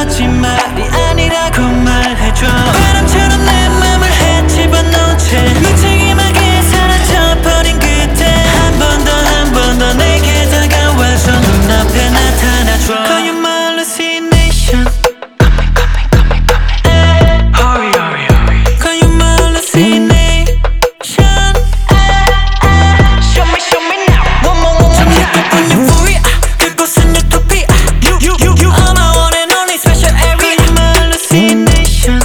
거짓말이 아니라고 말해줘. 바람처럼 내 맘을 헤집어놓은 채 무책임하게 사라져버린 그때 한 번 더 내게 다가와서 눈앞에 나타나줘. Call you my hallucination. Hurry, hurry, hurry. Call you my hallucination. Show me now. One more. 잠깐 유부야. 그곳은 유토피아. You are my one and only special area. Call you my hallucination.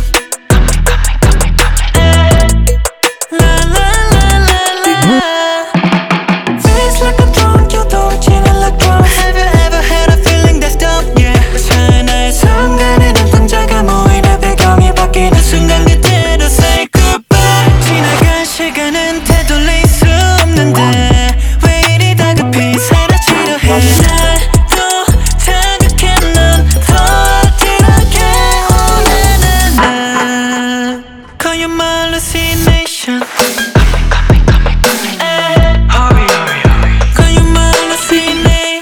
La la la la la. Feels like I'm drunk. you도 지는 like drunk. Have you ever had a feeling that's dope? Yeah. 하나의 순간에 눈동자가 모이는 배경이 바뀌는 순간 그대로 say goodbye. 지나간 시간은 되돌릴 수 없는데 왜 이리 다급히 사라지려 해. 날도 자극해 넌 더 어지럽게 원하는 나. Call you my hallucination. Hurry, hurry, hurry. Call you my hallucination.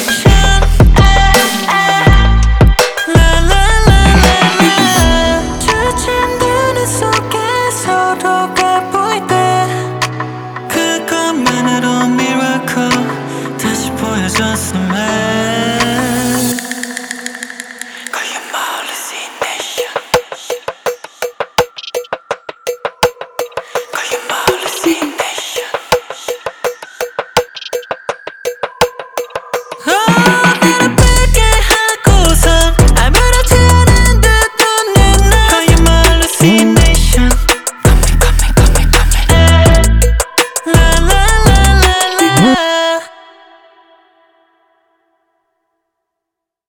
La la la la la. 주진 눈 속에 서로가 보일 때 그것만으로 miracle 다시 보여줬음에